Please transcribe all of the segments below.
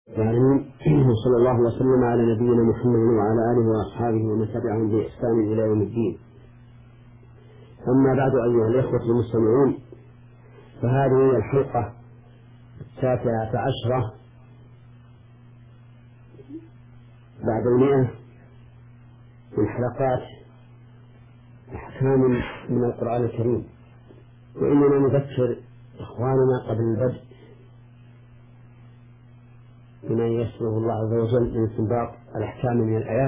العالمين. صلى الله وسلم على نبينا محمد وعلى آله وأصحابه ومن تبعهم بإحسان إلى يوم الدين. أما بعد، أيها الإخوة المستمعون، فهذه هي الحلقة 19 بعد 100 من حلقات أحكام من القرآن الكريم، وإننا نذكر إخواننا قبل البدء بما يسره الله عز وجل من استنباط الأحكام من الآيات،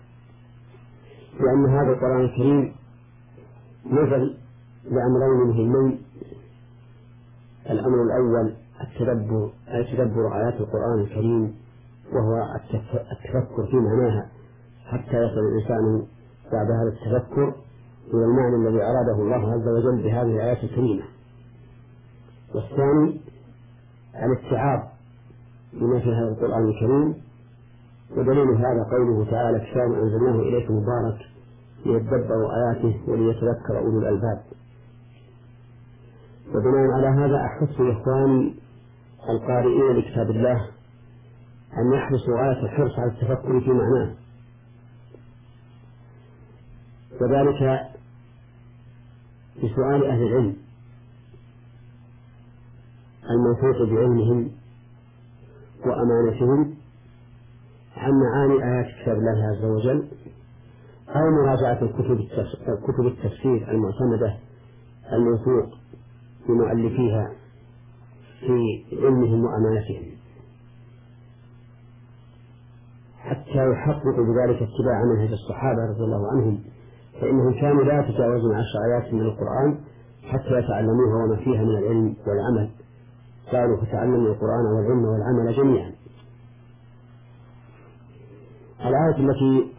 لأن هذا القرآن الكريم نزل لأمرين مهمين. الأمر الأول تدبر آيات القرآن الكريم، وهو التفكر في معناها حتى يصل الإنسان بعد هذا التفكر إلى المعنى الذي أراده الله عز وجل بهذه الآيات الكريمة. والثاني الاتعاظ بما في هذا القرآن الكريم، ودليل هذا قوله تعالى: كتاب أنزلناه إليك مبارك ليدبروا آياته وليتذكر أولو الألباب. وبناء على هذا أحث إخواني القارئين لكتاب الله أن يحرصوا غاية الحرص على التفكر في معناه، وذلك بسؤال أهل العلم الموثوق بعلمهم وأمانتهم عن معاني آيات كتاب الله عز وجل، أو مراجعة كتب التفسير المعتمدة الموثوق بمؤلفيها في علمهم وأمانتهم، حتى يحققوا بذلك اتباع منهج الصحابة رضي الله عنهم، فإنهم كانوا لا يتجاوزون 10 آيات من القرآن حتى يتعلموها وما فيها من العلم والعمل. قالوا: فتعلموا القرآن والعلم والعمل جميعا. الآية التي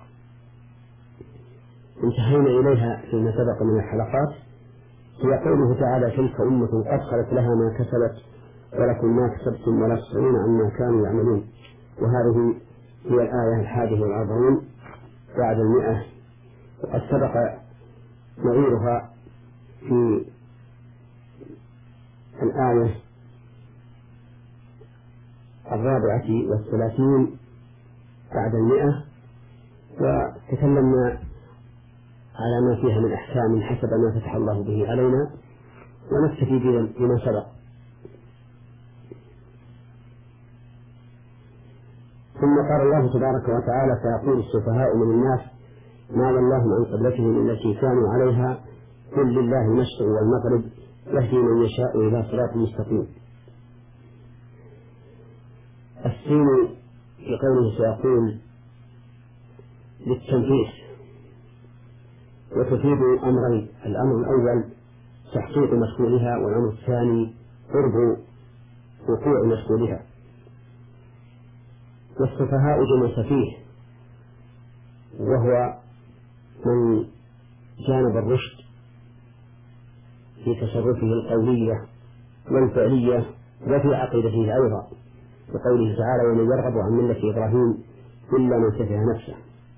انتهينا إليها فيما سبق من الحلقات هي قوله تعالى: تلك أمة قد خلت لها ما كسبت ولكم ما كسبتم ولا تسألون عما كانوا يعملون. وهذه هي الآية 41 بعد 100، وقد سبق نظيرها في الآية 34 بعد 100، وتكلمنا على ما فيها من أحكام حسب ما فتح الله به علينا، ونكتفي بما سبق. ثم قال الله تبارك وتعالى: فيقول السفهاء من الناس ما ولاهم عن قبلتهم التي كانوا عليها قل لله المشرق والمغرب يهدي من يشاء إلى صراط مستقيم. السين في قوله سيقول للتنفيذ، وتفيد أمرين: الأمر الأول تحقيق مشغولها، والأمر الثاني قرب وقوع مشغولها. والسفهاء جمع سفيه، وهو من جانب الرشد في تصرفه القولية والفعلية وفي عقيدته أيضا، وقوله تعالى: ومن يرغب عن ملة إبراهيم إلا من سفه نفسه.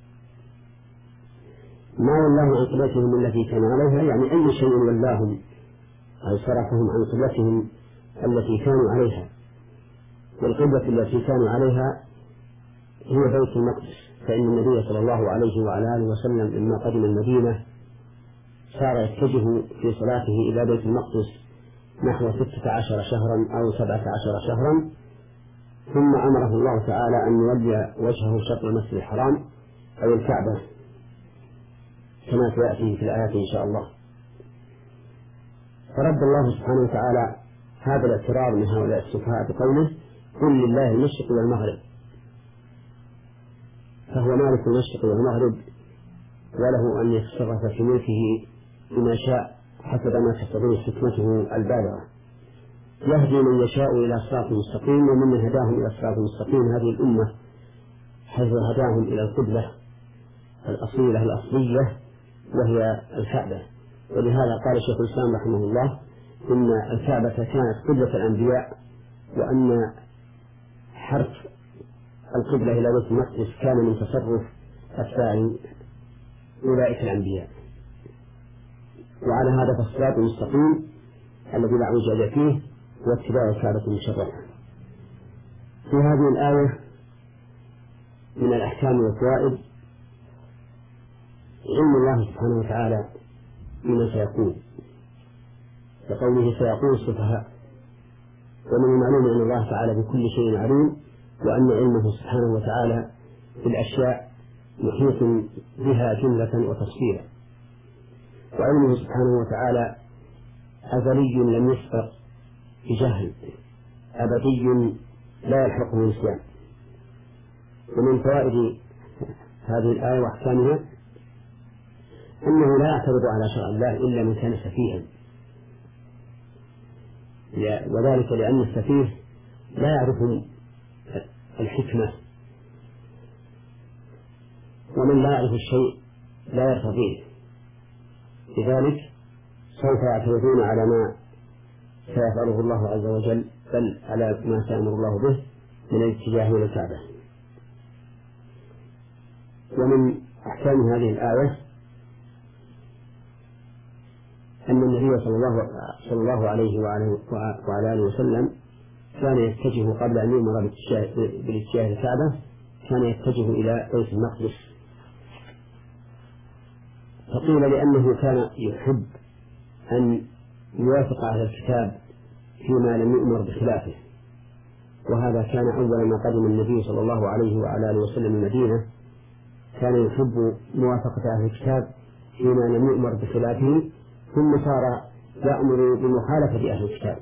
ما ولاهم عن قبلتهم التي كانوا عليها، يعني أي شيء ولاهم أي صرفهم عن قبلتهم التي كانوا عليها. والقبلة التي كانوا عليها هي بيت المقدس، فإن النبي صلى الله عليه وعلى آله وسلم لما قدم المدينة صار يتجه في صلاته إلى بيت المقدس نحو 16 شهرا أو 17 شهرا، ثم أمره الله تعالى أن يولي وجهه شطر المسجد الحرام أو الكعبة كما سيأتي في الآيات إن شاء الله. فرد الله سبحانه وتعالى هذا الاعتراض من هؤلاء السفهاء بقوله: قل لله المشرق والمغرب، فهو مالك المشرق والمغرب، وله أن يتصرف في ملكه بما شاء حسب ما تقتضيه حكمته البالغة. يهدي من يشاء إلى صراط مستقيم، ومن هداهم إلى صراط مستقيم هذه الأمة، حيث هداهم إلى القبلة الأصيلة الأصلية وهي الكعبة. ولهذا قال شيخ الإسلام رحمه الله: إن الكعبة كانت قبلة الأنبياء، وأن حرف القبلة إلى بيت المقدس كان من تصرف أتباع أولئك الأنبياء. وعلى هذا فالصراط المستقيم الذي لا عوج فيه هو اتباع الكعبة المشرفة. في هذه الآية من الأحكام والفوائد علم الله سبحانه وتعالى بما سيكون، كقوله سيقول السفهاء، ومن المعلوم أن الله تعالى بكل شيء عليم، وأن علمه سبحانه وتعالى بالأشياء محيط بها جملة وتفصيلا، وعلمه سبحانه وتعالى أزلي لم يسبق بجهل، أبدي لا يلحقه نسيان. ومن فوائد هذه الآية وأحكامها أنه لا يعترض على شرع الله إلا من كان سفيها، وذلك لأن السفيه لا يعرف الحكمة، ومن لا يعرف الشيء لا يرتضيه، لذلك سوف يعترضون على ما سيفعله الله عز وجل، بل على ما سيأمر الله به من الاتجاه إلى الكعبة. ومن أحكام هذه الآية أن النبي صلى الله عليه وعلى آله وسلم كان يتجه قبل أن يؤمر بالاتجاه إلى الكعبة، كان يتجه إلى بيت المقدس، فقيل لأنه كان يحب أن يوافق على الكتاب فيما لم يؤمر بخلافه، وهذا كان أول ما قدم النبي صلى الله عليه وعلى آله وسلم المدينة، كان يحب موافقة أهل الكتاب فيما لم يؤمر بخلافه، ثم صار يأمر بمخالفة أهل الكتاب.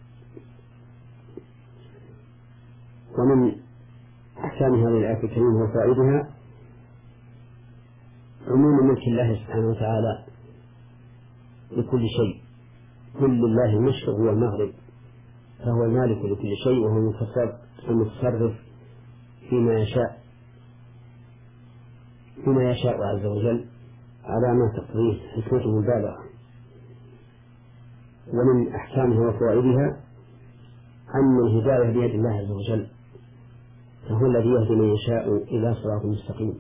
ومن أحكام هذه الآية الكريمة وفائدها عموم ملك الله سبحانه وتعالى لكل شيء، كل الله المشرق والمغرب، فهو المالك لكل شيء، وهو المتصرف فيما يشاء عز وجل على ما تقضيه حكمته البالغة. ومن أحكامها وفوائدها أن الهداية بيد الله عز وجل، فهو الذي يهدي من يشاء إلى صراط مستقيم.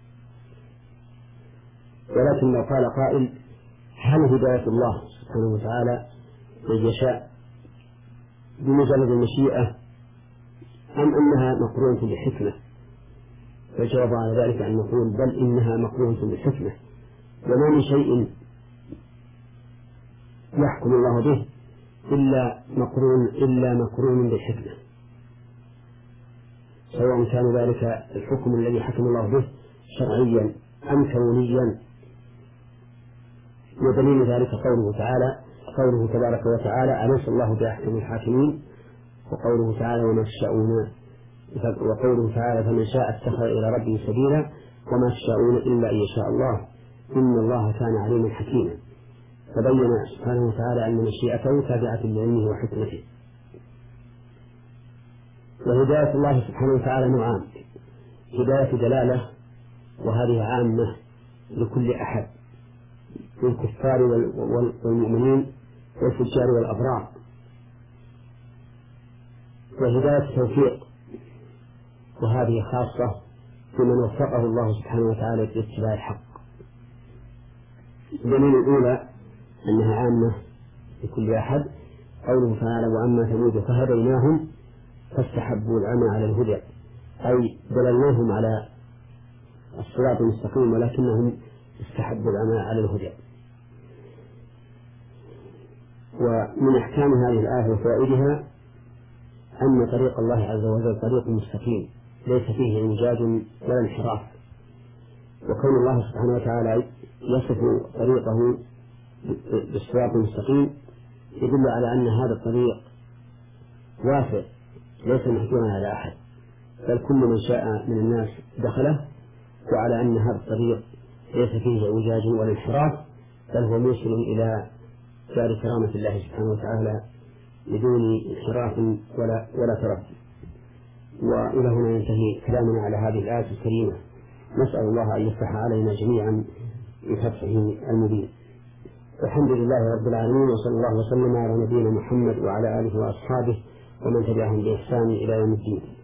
ولكن لو قال قائل هل هداية الله سبحانه وتعالى من يشاء بمجرد المشيئة أم أنها مقرونة بحكمة؟ فالجواب على ذلك أن نقول بل إنها مقرونة بالحكمة، وما من شيء يحكم الله به إلا مقرون بالحكمة، سواء كان ذلك الحكم الذي حكم الله به شرعيا أم كونيا. ودليل ذلك قوله تبارك وتعالى أليس الله بأحكم الحاكمين، وقوله تعالى وما تشاءون، وقوله تعالى فمن شاء اتخذ إلى ربه سبيلا وما تشاءون إلا أن يشاء الله إن الله كان عليما حكيما. فبين سبحانه وتعالى أن مشيئته تابعة لعلمه وحكمته. وهداية الله سبحانه وتعالى نوعان: هداية دلالة، وهذه عامة لكل أحد من الكفار والمؤمنين والفجار والأبرار، وهداية توفيق، وهذه خاصة بمن وفقه الله سبحانه وتعالى لاتباع الحق. الدليل الأولى أنها عامة لكل أحد قوله تعالى وأما ثمود فهديناهم فاستحبوا العمى على الهدى، أي دللناهم على الصراط المستقيم ولكنهم استحبوا العمى على الهدى. ومن أحكام هذه الآية وفوائدها أن طريق الله عز وجل طريق مستقيم ليس فيه انجاز ولا انحراف، وكون الله سبحانه وتعالى يصف طريقه بالصراط المستقيم يدل على أن هذا الطريق واسع ليس محجورا على أحد، بل كل من شاء من الناس دخله، وعلى أن هذا الطريق ليس فيه اعوجاج ولا انحراف، بل هو موصل إلى دار كرامة الله سبحانه وتعالى بدون انحراف ولا تردد. وإلى هنا ينتهي كلامنا على هذه الآية الكريمة. نسأل الله أن يفتح علينا جميعا بفتحه المبين. الحمد لله رب العالمين، وصلى الله وسلم على نبينا محمد وعلى آله وأصحابه ومن تبعهم بإحسان إلى يوم الدين.